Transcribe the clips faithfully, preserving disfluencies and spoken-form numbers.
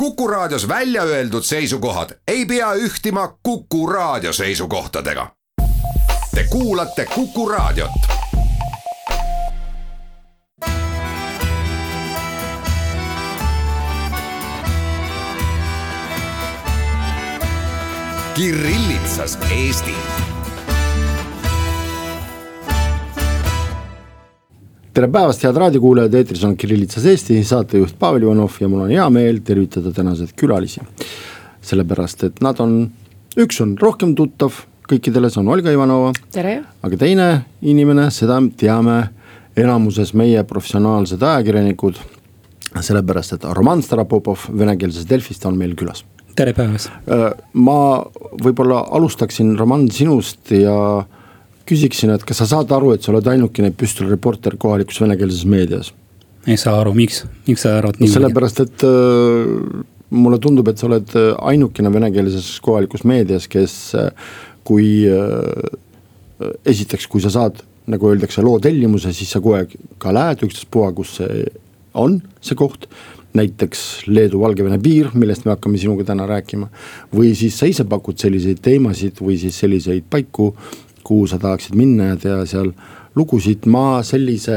Kuku Raadios välja öeldud seisukohad ei pea ühtima Kuku Raadio seisukohtadega. Te kuulate Kuku Raadiot. Kirillitsas Eesti. Tere päevast, head raadiokuulajad, eetris on Kirillitsas Eesti, saatejuht Pavel Ivanov ja mul on hea meel tervitada tänased külalisi. Sellepärast, et nad on, üks on rohkem tuttav kõikidele, see on Olga Ivanova. Tere. Aga teine inimene, seda teame enamuses meie professionaalsed ajakirjanikud, sellepärast, et Roman Starapopov venekeelses Delfist on meil külas. Tere päevas. Ma võib-olla alustaksin, Roman, sinust ja küsiksin, et kas sa saad aru, et sa oled ainukene püstolreporter kohalikus venekeelses meedias? Ei saa aru, miks? Miks sa arvad niimoodi? Sellepärast, et äh, mulle tundub, et sa oled ainukene venekeelses kohalikus meedias, kes kui äh, esiteks, kui sa saad, nagu öeldakse, loo tellimuse, siis sa kohe ka lähed üksteist puha, kus see on, see koht, näiteks Leedu-Valgevene piir, millest me hakkame sinuga täna rääkima, või siis sa ise pakud selliseid teemasid või siis selliseid paiku, kuhu sa tahaksid minna ja teha seal lugusid. Ma sellise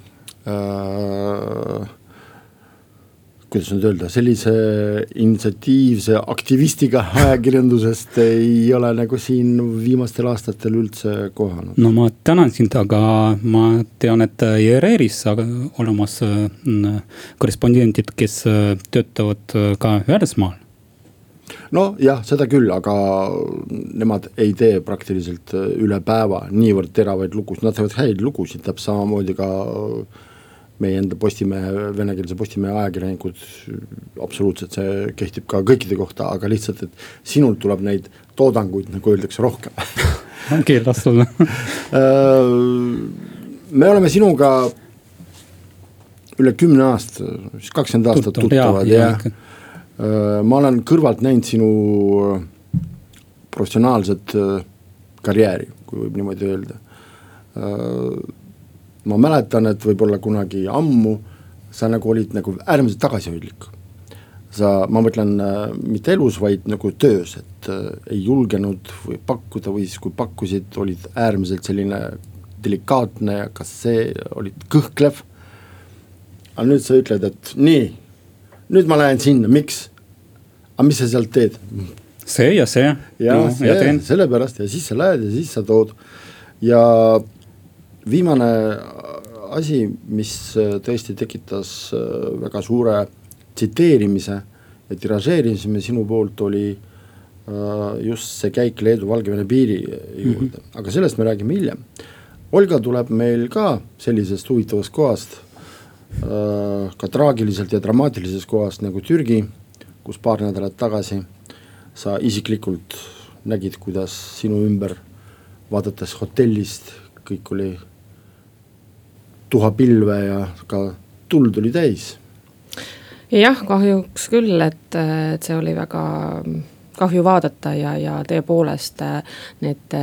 äh, kuidas nüüd öelda, sellise initsiatiivse aktivistiga ajakirjandusest ei ole nagu siin viimastel aastatel üldse kohanud. No ma tänan sind, aga ma tean, et E R R-is olemas korrespondentid, kes töötavad ka välismaal. No jah, seda küll, aga nemad ei tee praktiliselt üle päeva niivõrd teravaid lugusid, nad teevad häid lugusid, täpselt samamoodi ka meie enda Postimehe, venekeelse Postimehe ajakirjanikud, absoluutselt see kehtib ka kõikide kohta, aga lihtsalt, et sinult tuleb neid toodanguid, nagu öeldakse, rohkem. Okei, las olla. Me oleme sinuga üle kümne aasta, kakskümmend aastat tuttavad ja, ja ma olen kõrvalt näinud sinu professionaalset karjääri, kui võib niimoodi öelda. Ma mäletan, et võib-olla kunagi ammu sa nagu olid nagu äärmiselt tagasihoidlik. Sa, ma mõtlen mitte elus, vaid nagu töös, et ei julgenud või pakkuda või siis kui pakkusid, olid äärmiselt selline delikaatne ja kas see olid kõhklev. Aga nüüd sa ütled, et nii, nüüd ma lähen sinna, miks? Aga mis sa sealt teed? See ja see. Ja, no, see, ja sellepärast ja siis sa lähed ja siis sa tood. Ja viimane asi, mis tõesti tekitas väga suure tsiteerimise ja tiražeerimise sinu poolt oli just see käik Leedu-Valgevene piiri juurde. Mm-hmm. Aga sellest me räägime hiljem. Olga tuleb meil ka sellisest huvitavast kohast, ka traagiliselt ja dramaatilises kohast nagu Türgi, kus paar nädalat tagasi sa isiklikult nägid, kuidas sinu ümber vaadates hotellist kõik oli tuha pilve ja ka tuld oli täis. Jah, kahjuks küll, et, et see oli väga kahju vaadata ja, ja tõepoolest need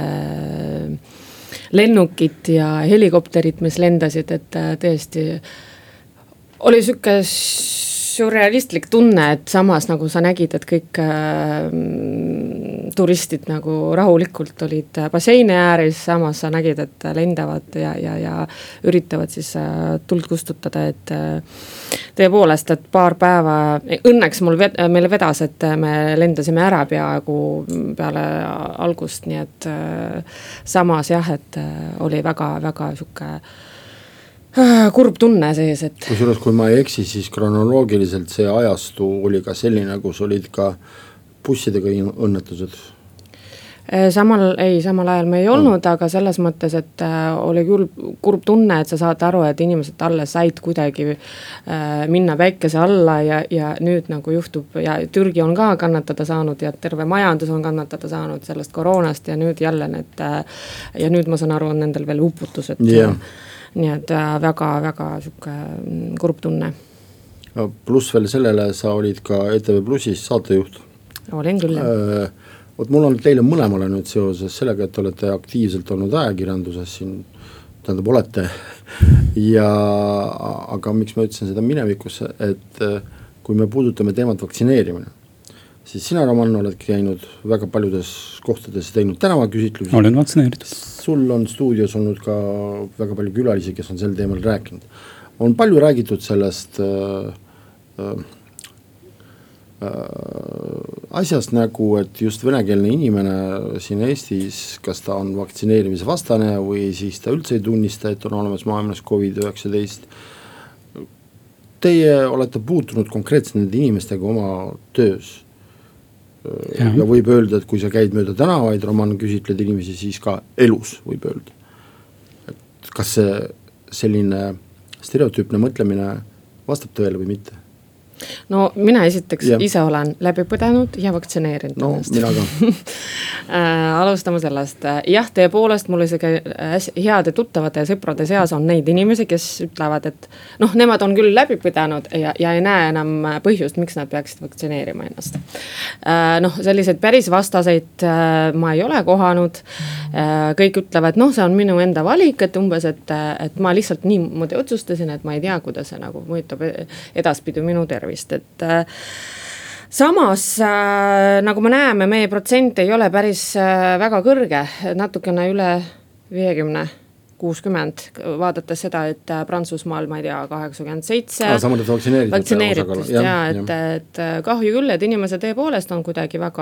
lennukid ja helikopterid, mis lendasid, et tõesti oli süke surrealistlik tunne, et samas nagu sa nägid, et kõik äh, turistid nagu rahulikult olid basseini ääres, samas sa nägid, et lendavad ja, ja, ja üritavad siis äh, tuld kustutada, et äh, tõepoolest, et paar päeva, õnneks mul ved, meil vedas, et me lendasime ära peaaegu peale algust, nii et äh, samas jah, et äh, oli väga, väga süke kurb tunne sees, et kusjuures, kui ma ei eksi, siis kronoloogiliselt see ajastu oli ka selline, kus olid ka bussidega õnnetused. Samal, ei, samal ajal me ei olnud, no. Aga selles mõttes, et oli küll kurb tunne, et sa saad aru, et inimesed alles said kuidagi minna päikese alla ja, ja nüüd nagu juhtub ja Türgi on ka kannatada saanud ja terve majandus on kannatada saanud sellest koroonast ja nüüd jälle need ja nüüd ma saan aru, on nendel veel uputused. Yeah. Nii et väga, väga süke kurb tunne. Pluss veel sellele, sa olid ka E T V Plussis saatejuht. Olen küll. Äh, Oot, mul on teile mõlemale nüüd seoses sellega, et olete aktiivselt olnud ajakirjanduses siin, tähendab olete. Ja, aga miks ma ütlesin seda minevikus, et kui me puudutame teemat vaktsineerimine, siis sina, Roman, oled käinud väga paljudes kohtades teinud tänavaküsitlusi. Olen vaktsineeritud. Sul on stuudios olnud ka väga palju külalisi, kes on sel teemal rääkinud. On palju räägitud sellest äh, äh, asjast nagu, et just venekeelne inimene siin Eestis, kas ta on vaktsineerimise vastane või siis ta üldse ei tunnista, et on olemas maailmas covid üheksateist. Teie olete puutunud konkreetselt nende inimestega oma töös. Ja. ja võib öelda, et kui sa käid mööda tänavaid, Roman, küsitled inimesi, siis ka elus võib öelda. Et kas see selline stereotüüpne mõtlemine vastab tõele või mitte? No mina esiteks ja. ise olen läbi põdenud ja vaktsineerinud. No mina ka. Alustame sellest. Jah, tõepoolest mul isegi heade tuttavate ja sõprade seas on neid inimesi, kes ütlevad, et noh, nemad on küll läbi põdenud ja, ja ei näe enam põhjust, miks nad peaksid vaktsineerima ennast. Noh, selliseid päris vastaseid ma ei ole kohanud. Kõik ütlevad, noh, see on minu enda valik, et umbes, et, et ma lihtsalt niimoodi otsustasin, et ma ei tea, kuidas see nagu mõjutab edaspidi minu tervist. Et äh, samas äh, nagu me näeme, meie protsent ei ole päris äh, väga kõrge, natukene üle viiekümne, kuuskümmend, vaadates seda, et Prantsusmaal, ma ei tea, kaheksakümmend seitse vaktsineeritust ja, et, et kahju küll, et inimesed tõepoolest on kuidagi väga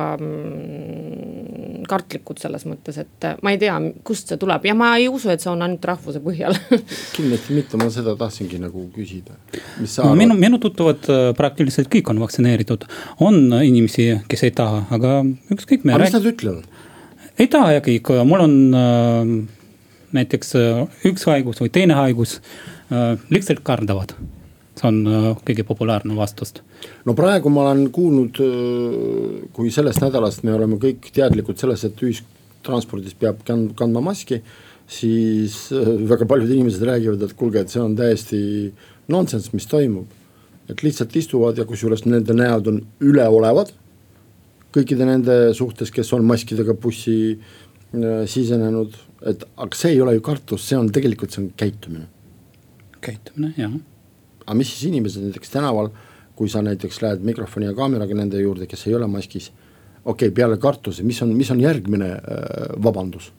mm, kartlikud selles mõttes, et ma ei tea, kust see tuleb ja ma ei usu, et see on ainult rahvuse põhjal. Kindlasti mitte, ma seda tahtsingi nagu küsida. No, minu, minu tuttavad praktiliselt kõik on vaktsineeritud. On inimesi, kes ei taha, aga ükskõik me aga mis nad ütlevad? Ei taha ja kõik, mul on äh, näiteks üks haigus või teine haigus lihtsalt kardavad. See on kõige populaarne vastust. No praegu ma olen kuulnud, kui sellest nädalast me oleme kõik teadlikud sellest, et ühistranspordis peab kandma maski, siis väga paljud inimesed räägivad, et kulge, et see on täiesti nonsense, mis toimub. Et lihtsalt istuvad ja kusjuures nende näod on üleolevad kõikide nende suhtes, kes on maskidega bussi sisenenud, et aga see ei ole ju kartus, see on tegelikult see on käitumine. Käitumine, jah. Aga mis siis inimesed näiteks tänaval, kui sa näiteks lähed mikrofoni ja kaameraga nende juurde, kes ei ole maskis, okei, okay, peale kartuse, mis on, mis on järgmine äh, vabandus?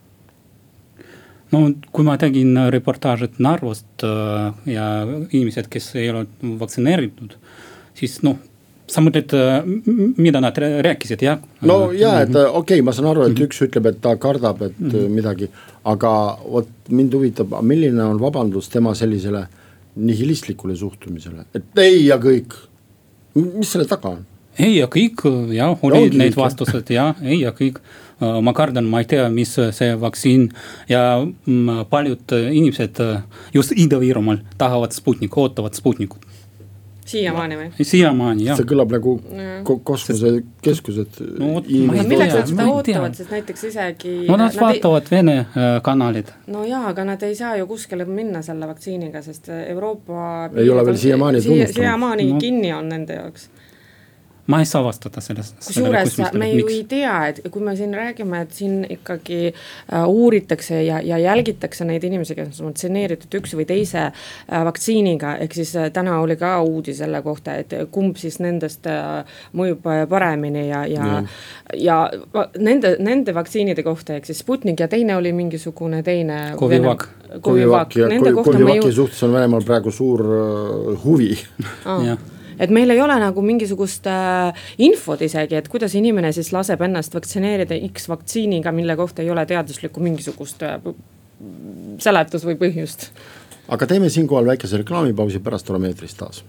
No kui ma tegin reportaažit Narvost äh, ja inimesed, kes ei ole vaktsineeritud, siis noh, sa mõtled, mida nad rääkisid, jah? No jah, et okei, okay, ma saan aru, et üks ütleb, et ta kardab, et mm-hmm. midagi, aga võt, mind huvitab, milline on vabandus tema sellisele nihilistlikule suhtumisele, et ei ja kõik, mis selle taga on? Ei ja kõik, jah, oli neid vastused, jah, ei ja kõik. Ma kardan, ma ei tea, mis see vaktsiin ja paljud inimesed just Ida-Virumaal tahavad Sputnik, ootavad Sputnikut. Siiamaani või? Siiamaani, jah. See kõlab nagu kosmosekeskused. No, milleks nad seda ootavad, sest näiteks isegi... No nad, nad vaatavad ei... Vene kanalid. No jaa, aga nad ei saa ju kuskile minna selle vaktsiiniga, sest Euroopa... Ei ole veel siiamaani tunnustanud. Siiamaani no. Kinni on nende jaoks. Ma ei saa vastata sellest. Kusjuures me ju ei tea, et kui me siin räägime, et siin ikkagi uh, uuritakse ja, ja jälgitakse neid inimesi, kes on vaktsineeritud üks või teise uh, vaktsiiniga, ehk siis uh, täna oli ka uudis selle kohta, et kumb siis nendest uh, mõjub paremini ja, ja, ja. ja nende, nende vaktsiinide kohta, ehk siis Sputnik ja teine oli mingisugune teine Covivak. Covivak ja Covivaki suhtes on Venemaal praegu suur uh, huvi. Ah. Jah. Et meil ei ole nagu mingisugust äh, infot isegi, et kuidas inimene siis laseb ennast vaktsineerida X vaktsiiniga, mille kohta ei ole teaduslikku mingisugust äh, seletus või põhjust. Aga teeme siinkohal väikese reklaamipausi, pärast oleme eetris taas.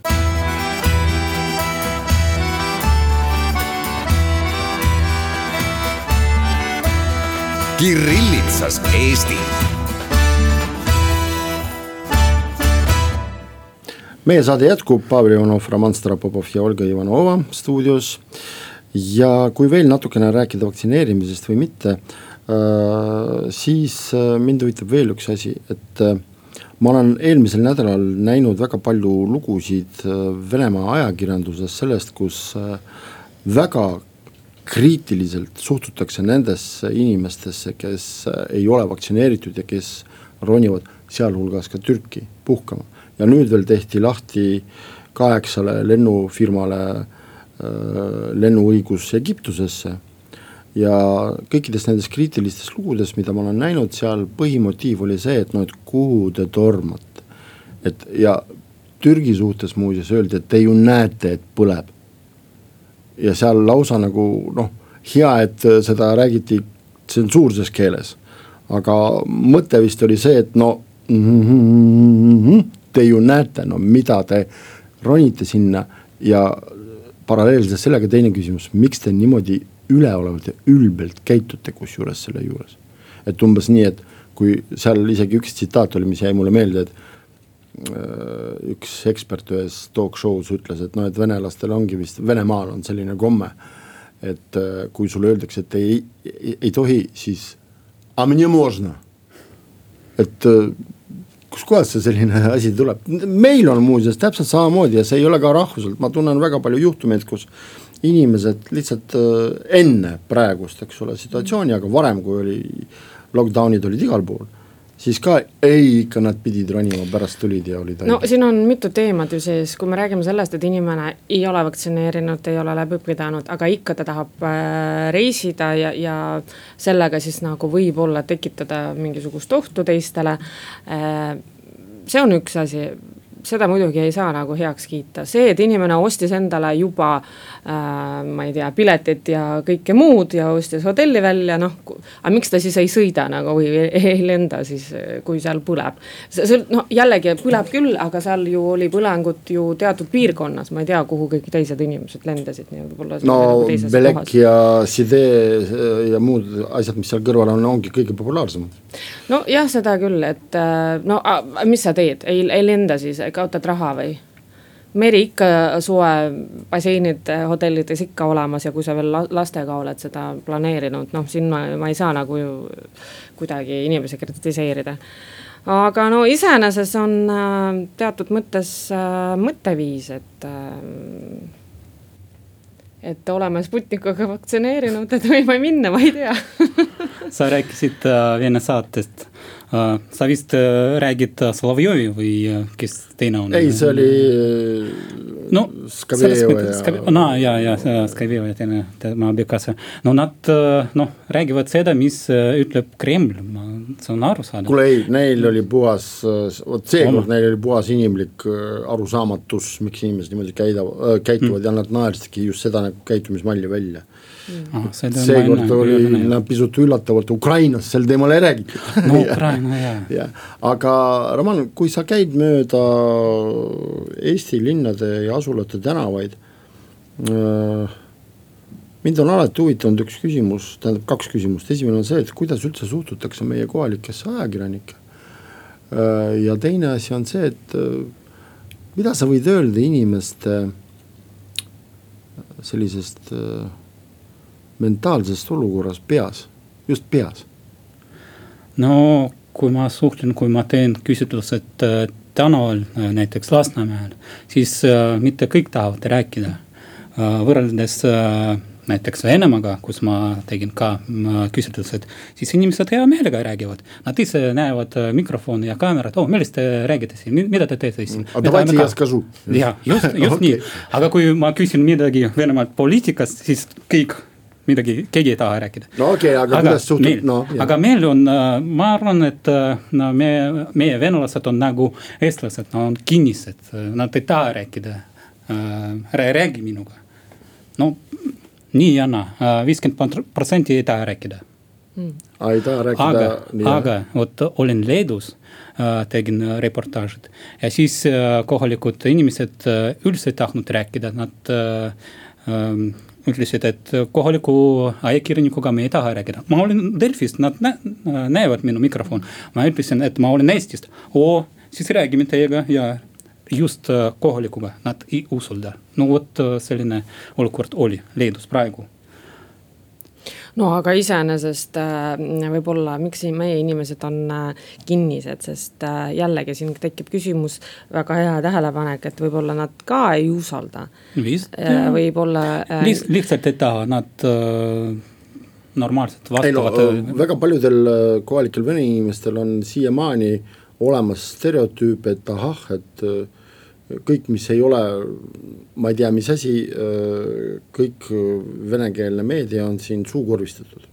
Kirillitsas Eesti. Meie saade jätkub, Pavel Ivanov, Roman Staropopov ja Olga Ivanova stuudios ja kui veel natukene rääkida vaktsineerimisest või mitte, siis mind huvitab veel üks asi, et ma olen eelmisel nädalal näinud väga palju lugusid Venemaa ajakirjanduses sellest, kus väga kriitiliselt suhtutakse nendesse inimestesse, kes ei ole vaktsineeritud ja kes ronivad sealhulgas ka Türki puhkama. Ja nüüd veel tehti lahti kaheksale lennufirmale lennuõigus Egiptusesse ja kõikides nendes kriitilistes lugudes, mida ma olen näinud, seal põhimotiiv oli see, et no, et kuhu te tormate. Et ja Türgi suhtes muuseas öeldi, et te ju näete, et põleb. Ja seal lausa nagu, noh, hea, et seda räägiti tsensuurses keeles, aga mõte vist oli see, et no te ju näete, no mida te ronite sinna ja paralleelselt sellega teine küsimus, miks te niimoodi üleolevalt ja ülbelt käitute kus juures selle juures. Et umbes nii, et kui seal isegi üks tsitaat oli, mis jäi mulle meelde, et üks ekspert ühes talk show's ütles, et no, et venelastel ongi vist, Venemaal on selline komme, et kui sulle öeldakse, et ei, ei, ei tohi, siis a мне можно. Et kus kohas see selline asi tuleb. Meil on muuseas täpselt samamoodi ja see ei ole ka rahvuselt. Ma tunnen väga palju juhtumeid, kus inimesed lihtsalt enne praegust, eks ole, situatsiooni, aga varem, kui oli lockdownid olid igal pool, siis ka ei, ikka nad pidid ronima, pärast tulid ja olid. No siin on mitu teemat ju sees, kui me räägime sellest, et inimene ei ole vaktsineerinud, ei ole läbi pidanud, aga ikka ta tahab reisida ja, ja sellega siis nagu võib olla tekitada mingisugust ohtu teistele. See on üks asi, seda muidugi ei saa nagu heaks kiita. See, et inimene ostis endale juba äh, ma ei tea, piletit ja kõike muud ja ostis hotelli välja, noh, aga miks ta siis ei sõida nagu või ei lenda siis, kui seal põleb. See, no, jällegi põleb küll, aga seal ju oli põlengut ju teatud piirkonnas, ma ei tea, kuhu kõik teised inimesed lendasid. Nii, no Belek ja Side ja muud asjad, mis seal kõrval on, ongi kõige populaarsemad. No jah, seda küll, et no a, mis sa teed, ei, ei lenda siis, kaotad raha või? Meri ikka suve baseinid hotellides ikka olemas ja kui sa veel lastega oled seda planeerinud, noh siin ma, ma ei saa nagu kuidagi inimesi kritiseerida. Aga no iseenesest on teatud mõttes mõtteviis, et et oleme Sputnikuga vaktsineerinud, et võime minna, ma ei tea. Sa rääkisid Vene saatest. Sa vist räägid Solovjovi või kes teine on? Ei, see oli no, Skavjevo ja... Skav... No, ja, ja, Skavjevo ja teine, tema abikasa. No nad no, räägivad seda, mis ütleb Kreml. See on aru saada. Kuule ei, neil oli puhas, võt seekord neil oli puhas inimlik arusaamatus, miks inimesed niimoodi käidav, käituvad mm. ja nad naersidki just seda nagu käitumismalli välja. Mm. Seekord oli nad pisut üllatavalt Ukrainas sel teemal ei räägitud. No Ukraina, jah. Ja. Aga Roman, kui sa käid mööda Eesti linnade ja asulate tänavaid, mind on alati huvitanud üks küsimus, tähendab kaks küsimust. Esimene on see, et kuidas üldse suhtutakse meie kohalikesse ajakirjanike. Ja teine asi on see, et mida sa võid öelda inimeste sellisest mentaalsest olukorras peas, just peas? No kui ma suhtlen, kui ma teen küsitlused tänaval, näiteks Lasnamäel, siis mitte kõik tahavad rääkida. Võrreldes näiteks Venemaaga, kus ma tegin ka küsitlused, siis inimesed hea meelega räägivad. Nad ise näevad mikrofoni ja kaamerat, oh, millest te räägite siin, mida te teete siin? A давайте я скажу. Ja, just, just okay. Nii. Aga kui ma küsin midagi Venemaalt poliitikast, siis kõik midagi, keegi ei taha rääkida. No okei, okay, aga, aga kuidas suhtud? Meil, no, aga meil on, ma arvan, et no, me, meie venelased on nagu eestlased, no, on kinnised, nad ei taha rääkida, räägi minuga. No nii ja na, viiskümmend protsenti ei taha rääkida. Mm. Ei taha rääkida. Aga, aga võt, olin Leedus, tegin reportaažid ja siis kohalikud inimesed üldse ei tahtnud rääkida, nad ütlesid, et kohaliku ajakirjanikuga me ei taha rääkida. Ma olin Delfist, nad nä- näevad minu mikrofon. Ma ütlesin, et ma olin Eestist. O, siis räägime teiega ja just kohalikuga nad ei usulda. No vot selline olukord oli Leedus praegu. No aga iseenesest võib-olla, miks meie inimesed on kinnised, sest jällegi siin tekib küsimus, väga hea tähelepanek, et võib-olla nad ka ei usalda. Vist, võib-olla Liht, lihtsalt ei taha, nad normaalselt vastavad. Ei, no, väga paljudel kohalikel vene inimestel on siiamaani olemas stereotüüp, et ahah, et kõik, mis ei ole, ma ei tea, mis asi, kõik venekeelne meedia on siin suukorvistatud.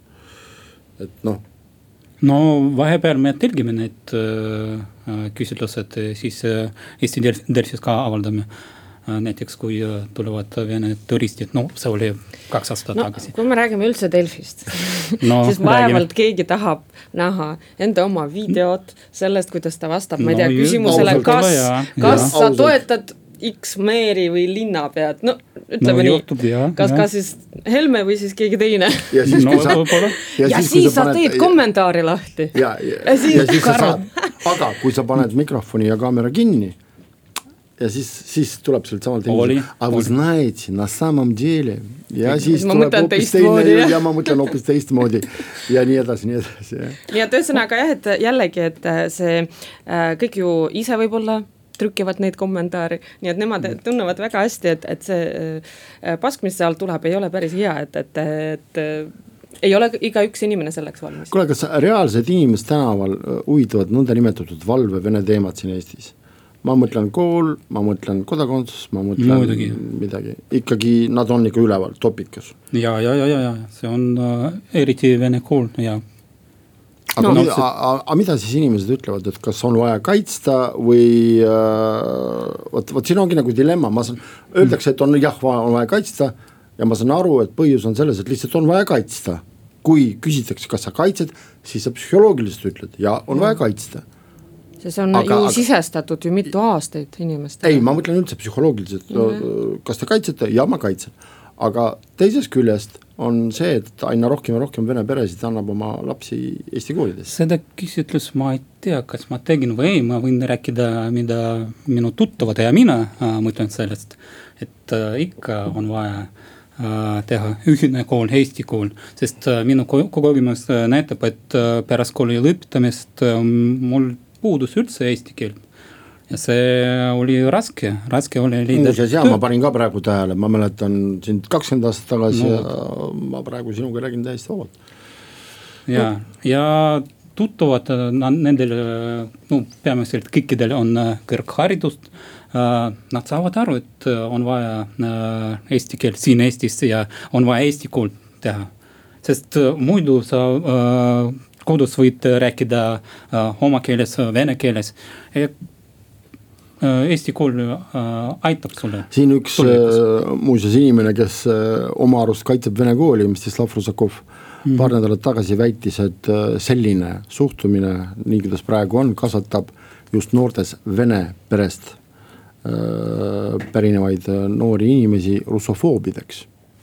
Et noh. No vahepeal me telgime need äh, küsitlused, siis äh, Eesti Delfis ka avaldame. Näiteks kui tulevad vene turistid, no see oli kaks aastat no, tagasi. Kui me räägime üldse Delfist, no, siis vaevalt keegi tahab näha enda oma videot sellest, kuidas ta vastab, ma ei tea, no, küsimusele, kas, kas ja. sa toetad X meeri või linnapead, no ütleme no, juhtub, nii, ja, kas ja. ka siis Helme või siis keegi teine. Ja siis, no, sa, ja ja siis, siis sa, sa paned, teed kommentaari lahti. Ja, ja, ja siis, ja siis sa saad, aga kui sa paned mikrofoni ja kaamera kinni, ja siis, siis tuleb sealt samalt inimesed, a вы знаете, на самом деле, ja siis ma tuleb hoopis teine moodi, ja. ja ma mõtlen hoopis teistmoodi ja nii edasi, nii edasi. Ja. Nii et ühesõnaga jah, et jällegi, et see kõik ju ise võib-olla trükivad neid kommentaari, nii et nemad tunnevad väga hästi, et, et see pask, mis seal tuleb, ei ole päris hea, et, et, et ei ole iga üks inimene selleks valmis. Kuule, kas reaalsed inimesed tänaval huvitavad nõnda nimetatud valve vene teemad siin Eestis? Ma mõtlen kool, ma mõtlen kodakondsus, ma mõtlen Muidugi. midagi. Ikkagi nad on ikka üleval, topikas. Ja, ja, ja, ja, ja. see on uh, eriti vene kool, ja. Aga no, mida, see... a, a, mida siis inimesed ütlevad, et kas on vaja kaitsta või uh, võt, võt siin ongi nagu dilemma, ma saan, öeldakse, et on jah, on vaja kaitsta ja ma saan aru, et põhjus on selles, et lihtsalt on vaja kaitsta. Kui küsitakse, kas sa kaitsed, siis sa psühholoogiliselt ütled ja on vaja kaitsta. See on aga, ju aga, sisestatud ju mitu aastaid inimestele. Ei, ma mõtlen üldse psühholoogiliselt, mm-hmm. kas te kaitsete? Ja ma kaitsen. Aga teises küljest on see, et aina rohkem ja rohkem vene peresid annab oma lapsi Eesti koolides. Seda küsitlus ma ei tea, kas ma tegin või ei, ma võin rääkida, mida minu tuttavad ja mina äh, mõtlen sellest, et äh, ikka on vaja äh, teha ühine kool, Eesti kool, sest äh, minu kogemus äh, näitab, et äh, pärast kooli lõpetamist äh, mul puudus üldse eesti keel ja see oli raske, raske oli leida. Muuseas, ja ma panin ka praegu tähele, ma mäletan sind kakskümmend aastat tagasi no. ja ma praegu sinuga räägin täiesti vabalt. Ja, no. ja tuttuvad nendel, no peamiselt kõikidel on kõrgharidust, nad saavad aru, et on vaja eesti keel siin Eestis ja on vaja eesti kool teha, sest muidu sa kodus võid rääkida uh, oma keeles, vene keeles. Ja, uh, Eesti kool uh, aitab sulle. Siin üks uh, muuseas inimene, kes uh, oma arust kaitseb vene kooli, Mstislav Rusakov, mm-hmm. paar nädalat tagasi väitis, et uh, selline suhtumine, nii kuidas praegu on, kasvatab just noortes vene perest uh, pärinevaid uh, noori inimesi russofoobideks.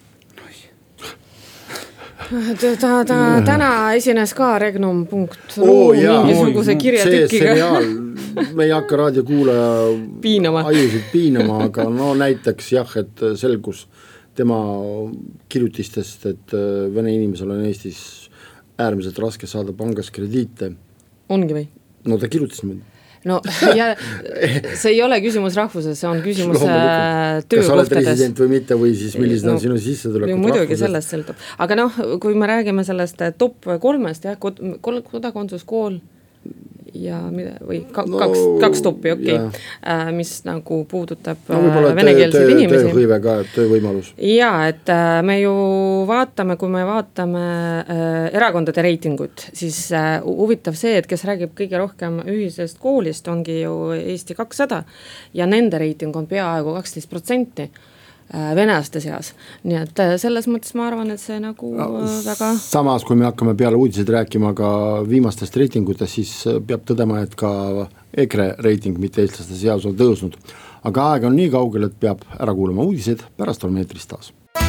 Ta, ta täna esines ka Regnum punkt ru oh, mingisuguse kirjatükiga. Me ei hakka raadiokuulaja piinama. ajusid piinama, aga no näiteks jah, et selgus tema kirjutistest, et vene inimesel on Eestis äärmiselt raske saada pangas krediite. Ongi või? No ta kirjutas mind. No ja see ei ole küsimus rahvuses, see on küsimus töökohtades. Kas oled resident või mitte või siis millised no, on sinu sissetulekud muidugi rahvusest? Sellest sõltub. Aga noh, kui me räägime sellest top kolmest, jah, kodakondsus, kool ja mida, või kaks, no, kaks topi, okei, okay, mis nagu puudutab no, venekeelseid inimesi. Tööhõive ka, töövõimalus. Ja, et me ju vaatame, kui me vaatame äh, erakondade reitingut, siis äh, huvitav see, et kes räägib kõige rohkem ühisest koolist, ongi ju Eesti kakssada ja nende reiting on peaaegu kaksteist protsenti venelaste seas. Nii et selles mõttes ma arvan, et see nagu no, väga... Samas, kui me hakkame peale uudised rääkima ka viimastest reitingutest, siis peab tõdema, et ka EKRE reiting mitte eestlaste seas on tõusnud. Aga aeg on nii kaugel, et peab ära kuulama uudised, pärast oleme eetris taas.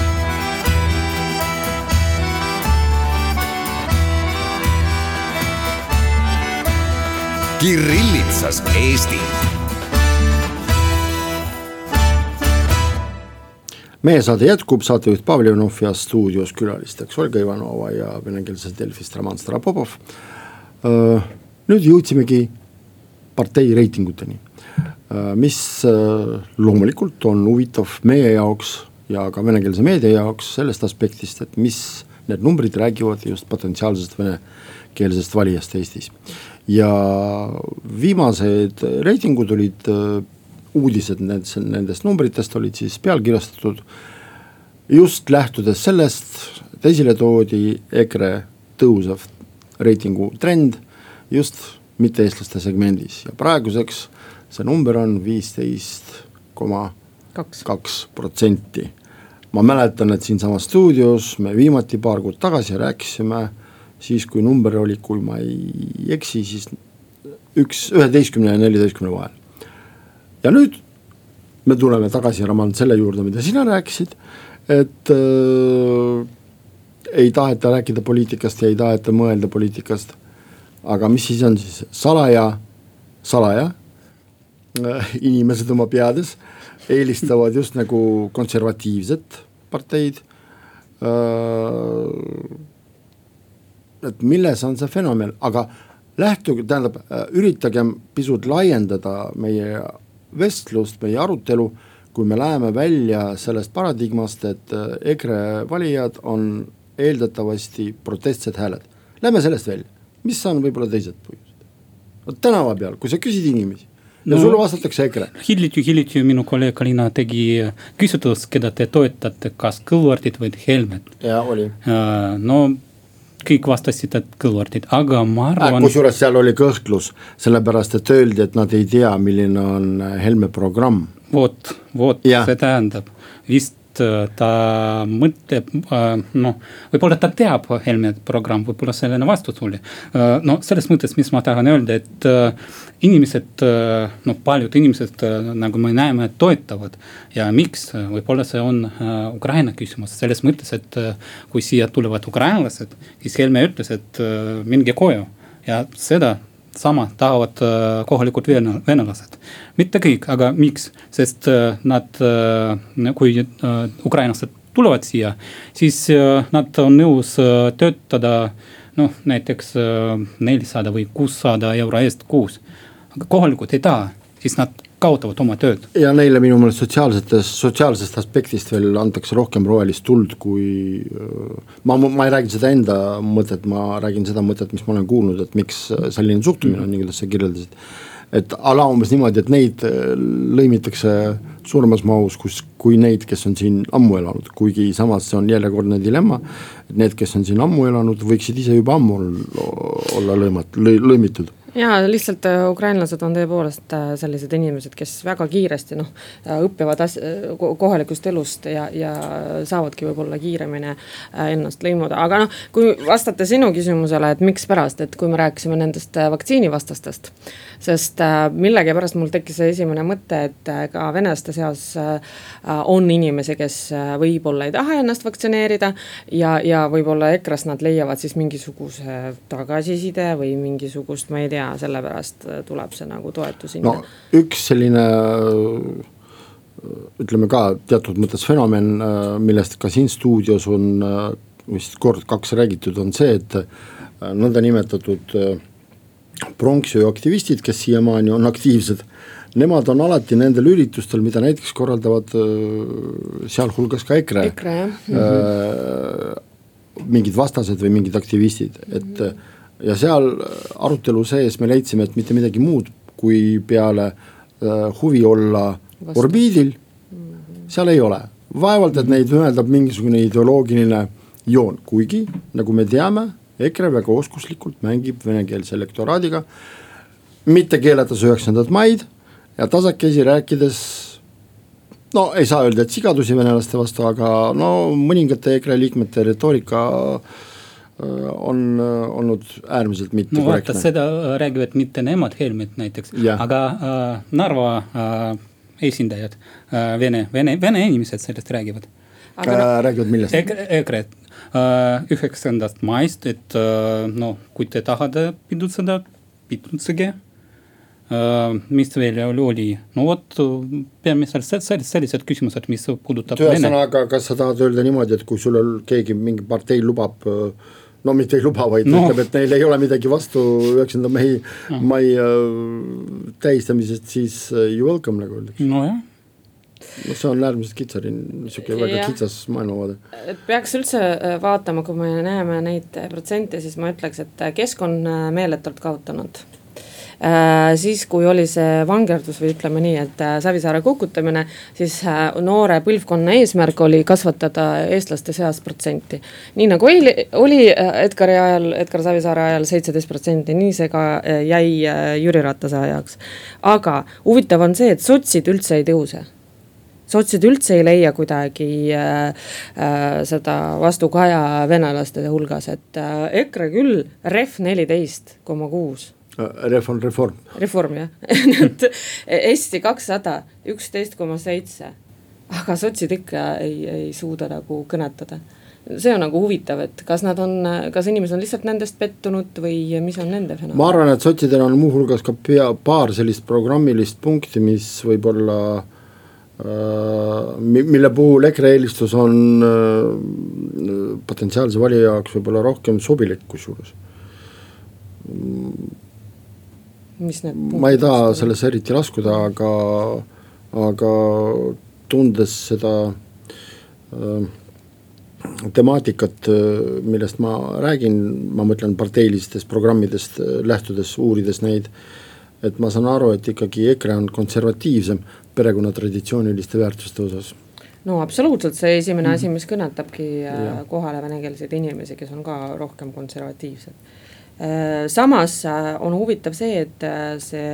Kirillitsas Eesti. Meie saade jätkub, saatejuht Pavel Ivanov ja stuudios külalisteks Olga Ivanova ja venekeelsest Delfist Roman Starapopov. Nüüd jõudsimegi partei reitinguteni, mis loomulikult on huvitav meie jaoks ja ka venekeelse meedia jaoks sellest aspektist, et mis need numbrid räägivad just potentsiaalsest venekeelsest valijast Eestis. Ja viimased reitingud olid uudised nendest, nendest numbritest olid siis pealkirjastatud just lähtudes sellest, et esile toodi EKRE tõusev reitingu trend just mitte-eestlaste segmendis ja praeguseks see number on viisteist koma kaks protsenti. Ma mäletan, et siin sama stuudios me viimati paar kuud tagasi rääkisime siis, kui number oli, kui ma ei eksi, siis üks, üheteistkümne ja neljateistkümne vahel. Ja nüüd me tuleme tagasi, Raman, selle juurde, mida sina rääkisid, et äh, ei taheta rääkida poliitikast ja ei taheta mõelda poliitikast, aga mis siis on siis salaja, salaja äh, inimesed oma peades eelistavad just nagu konservatiivset parteid, äh, et milles on see fenomen, aga lähtuge, tähendab, üritagem pisut laiendada meie vestlust, meie arutelu, kui me läheme välja sellest paradigmast, et EKRE valijad on eeldatavasti protestsed hääled. Lähme sellest välja, mis on võib-olla teised põhjused. Tänava peal, kui sa küsid inimesi ja no, sulle vastatakse EKRE. Hiljuti, hiljuti minu kolleeg Alina tegi küsitlus, keda te toetate, kas Kõlvartit või Helmet. Ja, oli. No kõik vastasid, et Kõlvartit, aga ma arvan... Kus juures seal oli kõhtlus, sellepärast, et öeldi, et nad ei tea, milline on Helme programm. Vot, vot, ja. See tähendab. Vist ta mõtleb, no, võib-olla ta teab Helme programm, võib-olla selline vastus oli. No, selles mõttes, mis ma tahan öelda, et inimesed, no, paljud inimesed, nagu me näeme, toetavad ja miks, võib-olla see on Ukraina küsimus, selles mõttes, et kui siia tulevad ukrainlased, siis Helme ütles, et minge koju ja seda sama tahavad kohalikud venelased. Mitte kõik, aga miks? Sest nad, kui ukrainlased tulevad siia, siis nad on nõus töötada no, näiteks nelisada või kuussada euro eest kuus. Aga kohalikud ei taha, siis nad kaotavad oma tööd. Ja neile minu mõelest sotsiaalsetest, sotsiaalsest aspektist veel antakse rohkem rohelist tuld, kui ma, ma ei räägi seda enda mõtet, ma räägin seda mõtet, mis ma olen kuulnud, et miks selline suhtumine on, nii kuidas sa kirjeldasid. Et ala umbes niimoodi, et neid lõimitakse suuremas mahus, kus, kui neid, kes on siin ammu elanud, kuigi samas see on järjekordne dilemma, et need, kes on siin ammu elanud, võiksid ise juba ammu olla lõimat, lõ, lõimitud. Ja lihtsalt ukrainlased on tõepoolest sellised inimesed, kes väga kiiresti noh, õppivad as- kohalikust elust ja, ja saavadki võib-olla kiiremini ennast lõimuda. Aga noh, kui vastate sinu küsimusele, et miks pärast, et kui me rääkisime nendest vaktsiinivastastest, sest millegi pärast mul tekkis esimene mõte, et ka venelaste seas on inimesi, kes võib-olla ei taha ennast vaktsineerida ja, ja võib-olla EKRE-s nad leiavad siis mingisuguse tagasiside või mingisugust, ma ei tea, sellepärast tuleb see nagu toetus no, üks selline ütleme ka teatud mõttes fenomen, millest ka siin stuudios on vist kord kaks räägitud, on see, et nõnda nimetatud pronksiöö aktivistid, kes siiamaani on aktiivsed, nemad on alati nendel üritustel, mida näiteks korraldavad sealhulgas ka EKRE, EKRE mm-hmm. mingid vastased või mingid aktivistid, et mm-hmm. ja seal arutelu sees me leidsime, et mitte midagi muud kui peale äh, huvi olla Vastu. Orbiidil, seal ei ole. Vaevalt, et neid ühendab mingisugune ideoloogiline joon, kuigi, nagu me teame, EKRE väga oskuslikult mängib venekeelse elektoraadiga, mitte keeletas üheksanda maid ja tasakesi rääkides, no ei saa öelda, et sigadusi venelaste vastu, aga no mõningate EKRE liikmete retoorika on olnud äärmiselt mitte no, korrektne. No seda räägivad mitte nemad Helmet näiteks, ja. aga äh, Narva äh, esindajad, äh, vene, vene, vene inimesed sellest räägivad. Aga no, räägivad millest? EKRE äh, üheksandast maist, et äh, no, kui te tahate pidutseda, pidutsege. Uh, mis veel oli, no vot, peame sellised küsimused, mis puudutab Vene. Aga kas sa tahad öelda niimoodi, et kui sul keegi mingi partei lubab, no mitte ei luba, vaid no. ütleb, et neil ei ole midagi vastu üheksanda mai, no. mai äh, tähistamisest, siis you welcome, nagu öeldakse. No jah. No see on äärmiselt kitsarin, niisugune väga ja. Kitsas maailmavaade. Et peaks üldse vaatama, kui me näeme neid protsente, siis ma ütleks, et kes on meeletult kaotanud. siis kui oli see vangerdus või ütleme nii, et Savisaare kukutamine, siis noore põlvkonna eesmärk oli kasvatada eestlaste seas protsenti. Nii nagu oli, oli Edgari ajal, Edgar Savisaare ajal seitseteist protsenti, nii see ka jäi Jüri Ratase ajaks. Aga huvitav on see, et sotsid üldse ei tõuse. Sotsid üldse ei leia kuidagi äh, äh, seda vastukaja venelaste hulgas, et äh, EKRE küll ref neliteist koma kuus. Reform, reform. Reform, jah. Eesti kakssada, üksteist koma seitse. Aga sotsid ikka ei, ei suuda nagu kõnetada. See on nagu huvitav, et kas nad on, kas inimesed on lihtsalt nendest pettunud või mis on nende fenomen? Ma arvan, et sotsidel on muu hulgas ka pea, paar sellist programmilist punkti, mis võib olla mille puhul EKRE eelistus on potentsiaalse valija jaoks võib-olla rohkem sobilik kusjuures. Mis need ma ei taha sellesse eriti laskuda, aga, aga tundes seda äh, temaatikat, millest ma räägin, ma mõtlen parteilistest programmidest lähtudes, uurides neid, et ma saan aru, et ikkagi EKRE on konservatiivsem perekonna traditsiooniliste väärtuste osas. No absoluutselt, see esimene asi, mis kõnetabki ja. kohale venekeelseid inimesi, kes on ka rohkem konservatiivsed. Samas on huvitav see, et see,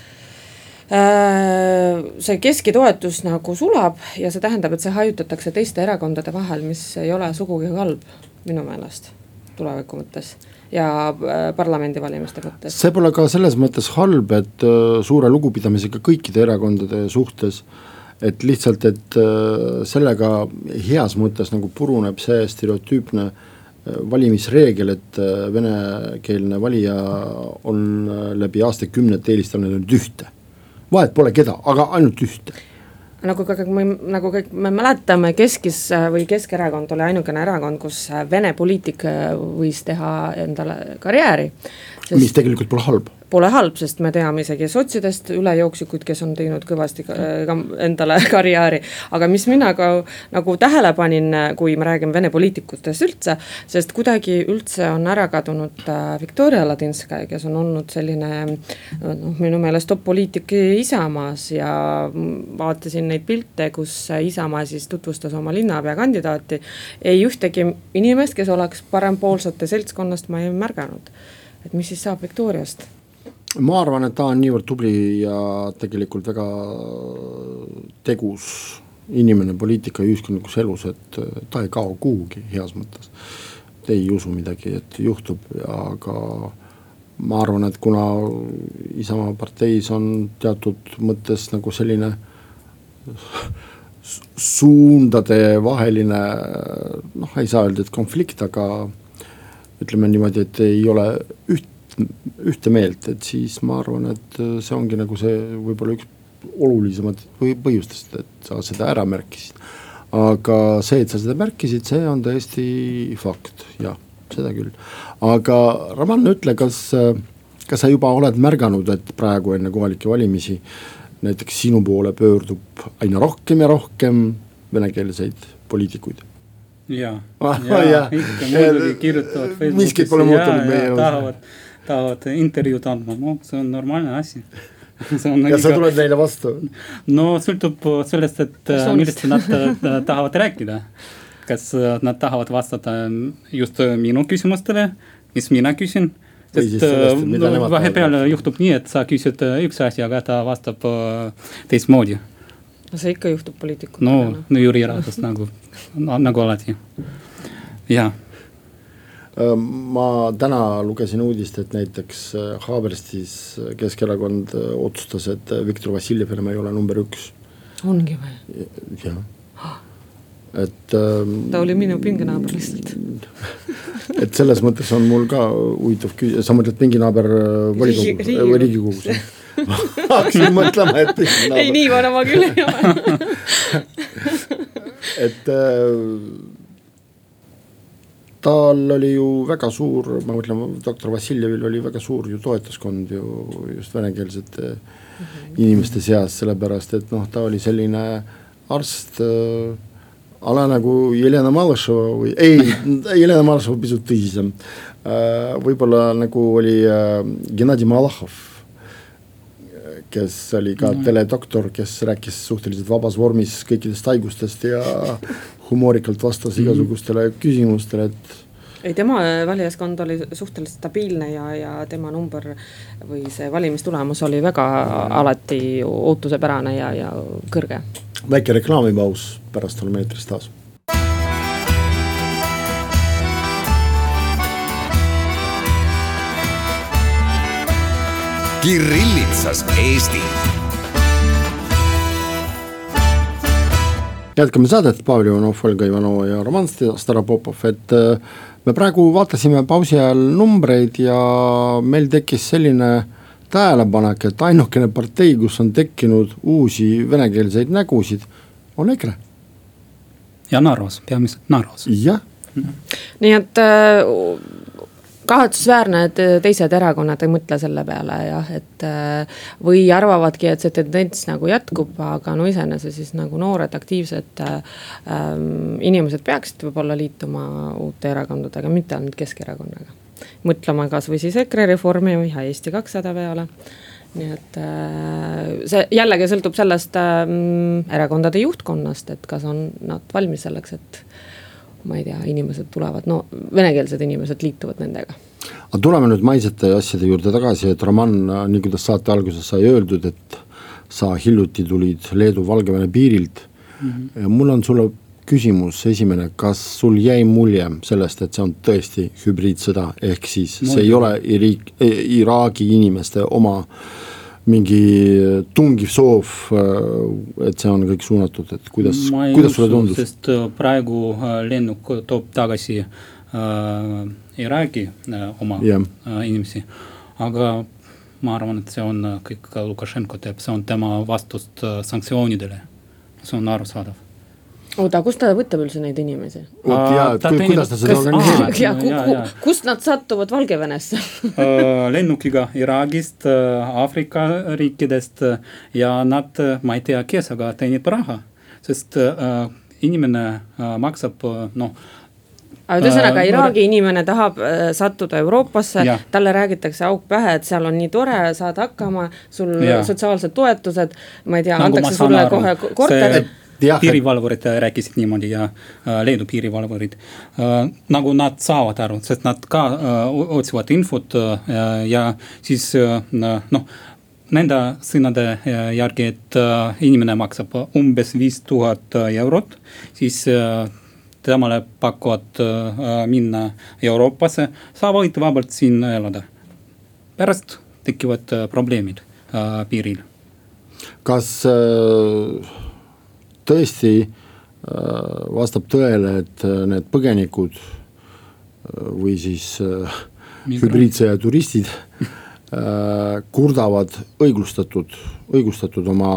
see keskitoetus nagu sulab ja see tähendab, et see hajutatakse teiste erakondade vahel, mis ei ole sugugi halb minu meelest tuleviku mõttes ja parlamendivalimiste mõttes. See pole ka selles mõttes halb, et suure lugupidamisega kõikide erakondade suhtes, et lihtsalt, et sellega heas mõttes nagu puruneb see stereotüüpne valimisreegel, et venekeelne valija on läbi aastakümnete eelistanud ainult ühte. Vahet pole keda, aga ainult ühte. Nagu kõik, nagu kõik me mäletame, Keskis või Keskerakond oli ainukene erakond, kus vene poliitik võis teha endale karjääri. Sest mis tegelikult pole halb. Pole halb, sest me teame isegi sotsidest ülejooksikuid, kes on teinud kõvasti endale karjääri. Aga mis mina ka nagu tähele panin, kui me räägime vene poliitikutest üldse, sest kuidagi üldse on ära kadunud Viktoria Ladinska, kes on olnud selline no, minu meelest top-poliitik Isamaas ja vaatasin neid pilte, kus Isamaa siis tutvustas oma linnapea kandidaati. Ei ühtegi inimest, kes oleks parempoolsete seltskonnast, ma ei märganud. Et mis siis saab Viktoriast? Ma arvan, et ta on niivõrd tubli ja tegelikult väga tegus inimene poliitika ja ühiskondlikus elus, et ta ei kao kuhugi heas mõttes. Te ei usu midagi, et juhtub, aga ma arvan, et kuna Isamaa parteis on teatud mõttes nagu selline suundade vaheline, noh, ei saa öelda, et konflikt, aga ütleme niimoodi, et ei ole üht, ühte meelt, et siis ma arvan, et see ongi nagu see võib-olla üks olulisemad põhjustest, et sa seda ära märkisid. Aga see, et sa seda märkisid, see on tõesti fakt, jah, seda küll. Aga Raman, ütle, kas, kas sa juba oled märganud, et praegu enne kohalike valimisi näiteks sinu poole pöördub aina rohkem ja rohkem venekeelseid poliitikuid? Jaa, ah, ja, ja. ikka muidugi kirjutavad Facebookis miskid pole muutunud meie ja tahavad, tahavad intervjuud andma, no see on normaalne asi. On ja sa tuled neile vastu? No sõltub sellest, et millest nad tahavad rääkida. Kas nad tahavad vastata just minu küsimustele, mis mina küsin, sest vahepeal juhtub nii, et sa küsid üks asi, aga ta vastab teistmoodi. No see ikka juhtub poliitikutele. No, no Jüri Ratas nagu, nagu alati. Jaa. Ma täna lugesin uudist, et näiteks Haaberstis Keskerakond otsustas, et Viktor Vassiljev enam ei ole number üks. Ongi või? Jah. Et, ta oli minu pinginaaber lihtsalt. Et selles mõttes on mul ka huvitav küsida, sa mõtled pinginaaber Riigikogus. Hakkasin mõtlema, et ei, nii vana ma küll ei ole. et tal oli ju väga suur, ma mõtlen, doktor Vassiljevil oli väga suur ju toetuskond ju just venekeelsete mm-hmm. inimeste seas, sellepärast, et noh, ta oli selline arst, äh, ala nagu Jelena Malõšova või ei, Jelena Malõšova pisut tõsisem. Äh, võib-olla nagu oli äh, Gennadi Malõhov. kes oli ka mm. teledoktor, kes rääkis suhteliselt vabas vormis kõikidest haigustest ja humoorikalt vastas mm. igasugustele küsimustele, et ei, tema valijaskond oli suhteliselt stabiilne ja, ja tema number või see valimistulemus oli väga alati ootusepärane ja, ja kõrge. Väike reklaamipaus, pärast oleme eetris taas. Kirillitsas Eesti. Jätkame saadet, Pavel Ivanov, Olga Ivanova ja Roman Staropopov, et me praegu vaatasime pausi ajal numbreid ja meil tekkis selline tähelepanek, et ainukene partei, kus on tekkinud uusi venekeelseid nägusid, on EKRE. Ja Narvas, peamiselt Narvas. Jah. Nii et kahetsusväärne, et teised erakonnad ei mõtle selle peale, jah, et või arvavadki, et see tendents nagu jätkub, aga no iseenese siis nagu noored, aktiivsed ähm, inimesed peaksid võib-olla liituma uute erakondadega, mitte ainult Keskerakonnaga. Mõtlema kas või siis EKRE Reformi või Eesti kakssada peale. Nii et äh, see jällegi sõltub sellest ähm, erakondade juhtkonnast, et kas on nad valmis selleks, et ma ei tea, inimesed tulevad, no venekeelsed inimesed liituvad nendega. Aga tuleme nüüd maisete asjade juurde tagasi, et Roman, nii kuidas saate alguses sai öeldud, et sa hiljuti tulid Leedu-Valgevene piirilt mm-hmm. ja mul on sulle küsimus esimene, kas sul jäi mulje sellest, et see on tõesti hübriidsõda, ehk siis Mulje. See ei ole Iriik, Iraagi inimeste oma mingi tungiv soov, et see on kõik suunatud, et kuidas, kuidas sulle tundus? Sest praegu lennuk toob tagasi äh, Iraagi äh, oma yeah. äh, inimesi, aga ma arvan, et see on kõik Lukašenko teeb, see on tema vastust äh, sanktsioonidele, see on arusaadav. Oota, kust ta võtab üldse neid inimesi? Oot, jaa, et kuidas ta seda organiseerib? Kust nad sattuvad Valgevenesse? Lennukiga Iraagist, Aafrika riikidest ja nad, ma ei tea kes, aga teenib raha, sest uh, inimene uh, maksab, noh, Ühesõnaga, Iraagi inimene tahab äh, sattuda Euroopasse, ja. Talle räägitakse auk pähe, et seal on nii tore, saad hakkama, sul ja. Sotsiaalsed toetused, ma ei tea, nagu antakse sulle aru. Kohe korter. See, piirivalvurid rääkisid niimoodi ja uh, Leedu piirivalvurid. Uh, nagu nad saavad aru, sest nad ka uh, otsivad infot uh, ja siis uh, noh, nende sõnade järgi, et uh, inimene maksab umbes viis tuhat eurot, siis uh, temale pakuvad uh, minna Euroopasse, sa võid vabalt siin elada. Pärast tekivad uh, probleemid uh, piiril. Kas uh... tõesti vastab tõele, et need põgenikud või siis hübriidsõja turistid kurdavad õiglustatud, õigustatud oma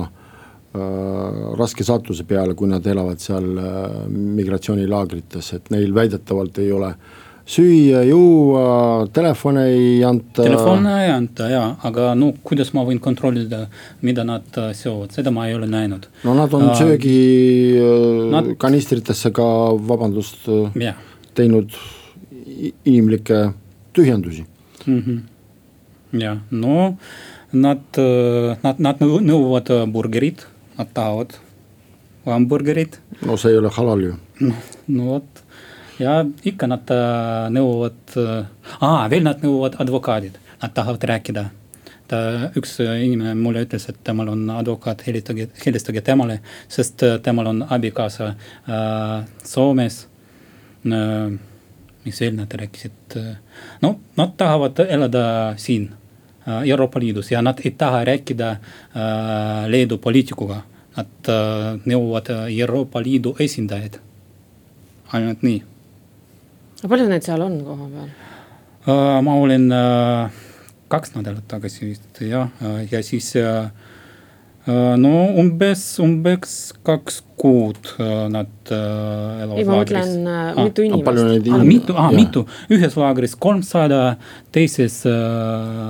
raske saatuse peale, kui nad elavad seal migratsioonilaagrites, et neil väidetavalt ei ole süüa, juua, telefone ei anta. Telefone ei anta, jaa, aga no kuidas ma võin kontrollida, mida nad seovad, seda ma ei ole näinud. No nad on uh, söögi nad... kanistritesse ka, vabandust, yeah. teinud inimlikke tühjendusi. Mm-hmm. Ja, no nad, nad, nad nõuvad burgerit, nad tahavad hamburgerit. No see ei ole halal ju. No vot. Ja ikka nad nõuvad, aa, veel nad nõuvad advokaadid, nad tahavad rääkida. Ta, üks inimene mulle ütles, et temal on advokaat, helistage, helistage temale, sest temal on abikaasa äh, Soomes, äh, mis veel nad rääkisid. No, nad tahavad elada siin äh, Euroopa Liidus ja nad ei taha rääkida äh, Leedu poliitikuga. Nad äh, nõuavad Euroopa Liidu esindajaid. Ainult nii. Palju neid seal on koha peal? Uh, ma olin uh, kaks nädalat tagasi vist, ja, uh, ja siis uh, uh, no umbes, umbes kaks kuud uh, nad uh, elavad ei, ma mõtlen uh, mitu inimest. Ah, mitu, ah, mitu. Ühes laagris kolmsada, teises uh,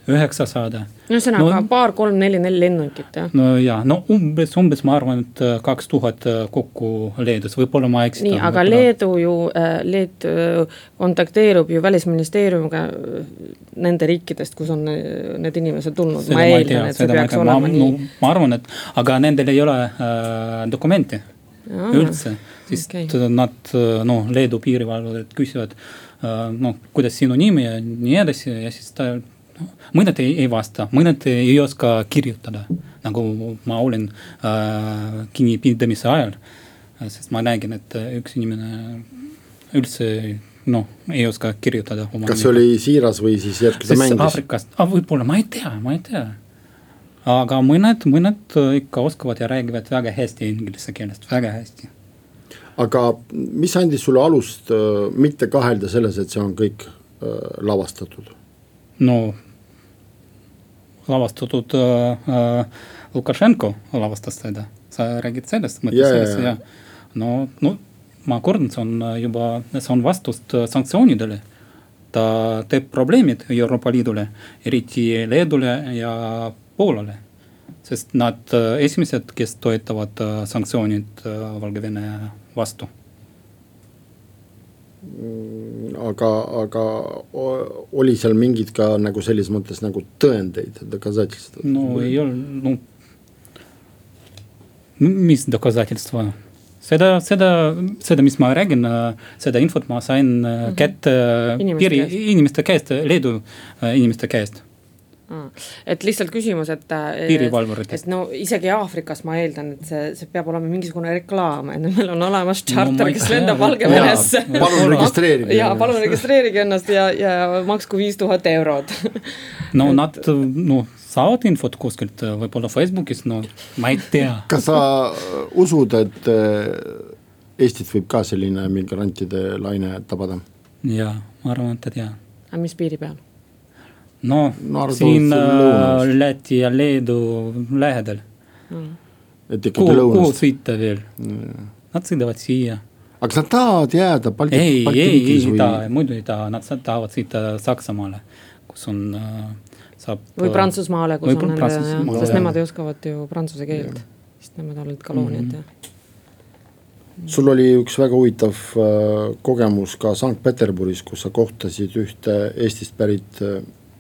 üheksasada. No see on no, aga paar, kolm, neli, neli lennukit, jah? No ja, no umbes, umbes ma arvan, et kaks tuhat kokku Leedus, võib-olla ma eksitan. Nii, aga võibolla... Leedu ju, Leed kontakteerub ju välisministeeriumiga nende riikidest, kus on need inimesed tulnud. Seda ma eeldan, et see peaks tea. olema ma, nii. No, ma arvan, et aga nendel ei ole äh, dokumenti Aa, üldse. Siis okay. nad, no, Leedu piirivalvurid küsivad, äh, no, kuidas sinu nimi ja nii edasi ja siis ta mõned ei, ei vasta, mõned ei oska kirjutada, nagu ma olin äh, kinnipidamise ajal, sest ma nägin, et üks inimene üldse no, ei oska kirjutada. Kas see oli siiras või siis järgi ta mängis? Aafrikast, ah, võib-olla, ma ei tea, ma ei tea. Aga mõned, mõned ikka oskavad ja räägivad väga hästi inglise keelest, väga hästi. Aga mis andis sulle alust äh, mitte kahelda selles, et see on kõik äh, lavastatud? No, lavastatud äh, Lukašenko lavastas seda. Sa räägid sellest? Ja, sellest ja, ja. No, no, ma kordan, see on juba see on vastust sanktsioonidele. Ta teeb probleemid Euroopa Liidule, eriti Leedule ja Poolale. Sest nad esimesed, kes toetavad sanktsioonid Valgevene vastu. Aga, aga oli seal mingid ka nagu selles mõttes nagu tõendeid, доказательства? No ei ole, no mis doказательства? Seda, seda, seda, mis ma räägin, seda infot ma sain mm-hmm. kätte inimeste, piiri, käest. inimeste käest, Leedu inimeste käest. Ah, et lihtsalt küsimus, et, et no isegi Aafrikas ma eeldan, et see, see peab olema mingisugune reklaam, et meil on olemas charter, no, kes lendab Valgevenesse. Palun registreerige. Ja, palun registreerige ennast ja, ja maksku viis tuhat eurot. No nad no, saavad infot kuskilt, võib-olla Facebookis, no ma ei tea. Kas sa usud, et Eestit võib ka selline migrantide laine tabada? Ja, ma arvan, et tea. A mis piiri peal? No, no siin äh, Läti ja Leedu lähedal. Mm. Kuhu, kuhu sõita veel? Mm. Nad sõidavad siia. Aga kas nad tahavad jääda Balti, ei, Balti ei, riigis? Ei, või... ta, muidu ei taha. Nad tahavad sõita Saksamaale, kus on äh, saab... Või Prantsusmaale, kus või on Prantsus, nende, sest nemad ei oskavad ju prantsuse keelt. Sest nemad olid kolooniad. Mm-hmm. Sul oli üks väga huvitav äh, kogemus ka Sankt-Peterburis, kus sa kohtasid ühte Eestist pärit äh,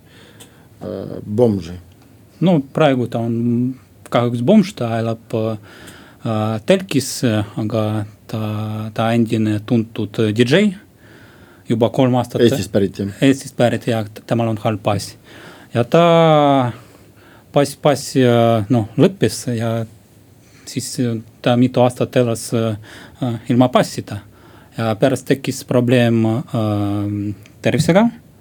bomži. No praegu ta on kahjuks bomž, ta elab äh, telkis, aga ta, ta endine tuntud D J juba kolm aastat. Eestist pärit, jah? Eestist pärit, ja temal on halb pass. Ja ta pass, pass no, lõppes ja siis ta mitu aastat elas äh, ilma passita. Ja pärast tekkis probleem äh, tervisega.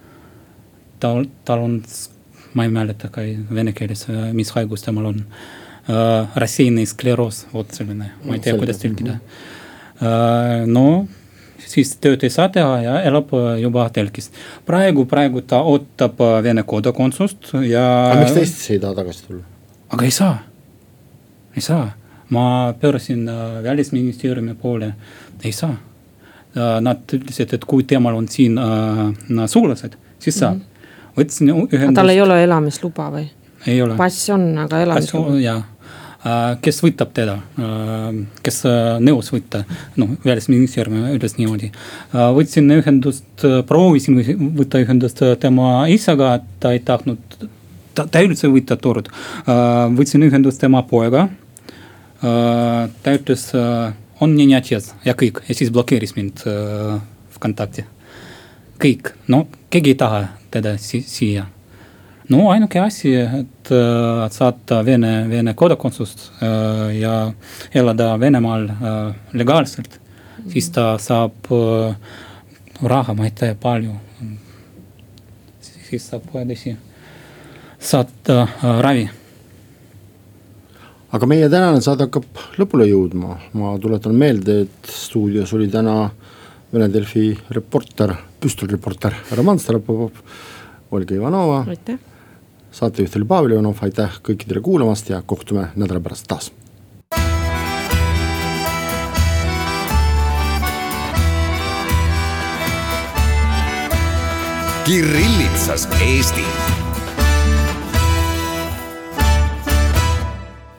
Tal, tal on ma ei mäleta ka vene keeles, mis haigus temal on. Uh, rassiini skleroos, vot selline, ma ei tea, kuidas tõlkida. Uh, no, siis tööd ei saa teha ja elab juba telkis. Praegu, praegu ta ootab Vene kodakonsust ja... Aga miks ta Eestis ei taha tagasi tulla? Aga ei saa. Ei saa. Ma pöörasin uh, välisministeeriumi poole. Ei saa. Uh, nad ütlesid, et kui temal on siin uh, suulased, siis saab. Mm-hmm. Ühendust... Tal ei ole elamisluba või? Ei ole. Pass on, aga elamisluba? Jah. Kes võtab teda, kes nõus võtta, no välisministeeriumi ütles niimoodi. Võtsin ühendust, proovisin võtta ühendust tema isaga, ta ei tahtnud, ta, ta üldse võtta torud. Võtsin ühendust tema poega, ta ütles, on nii atjes ja kõik, ja siis blokeeris mind VKontakti. Kõik, no keegi ei taha teda si- siia. No ainuke asi, et äh, saada Vene, Vene kodakondsust äh, ja elada Venemaal äh, legaalselt, mm-hmm. siis ta saab äh, raha, ma ei tea, palju. Siis saab edasi saada äh, ravi. Aga meie tänane saade hakkab lõpule jõudma. Ma tuletan meelde, et stuudios oli täna Vene Delfi reporter, püstolreporter Roman Starapov, Olga Ivanova. Aitäh. Saatejuht oli Pavel Ivanov, aitäh kõikidele kuulamast ja kohtume nädala pärast taas. Kirillitsas Eesti.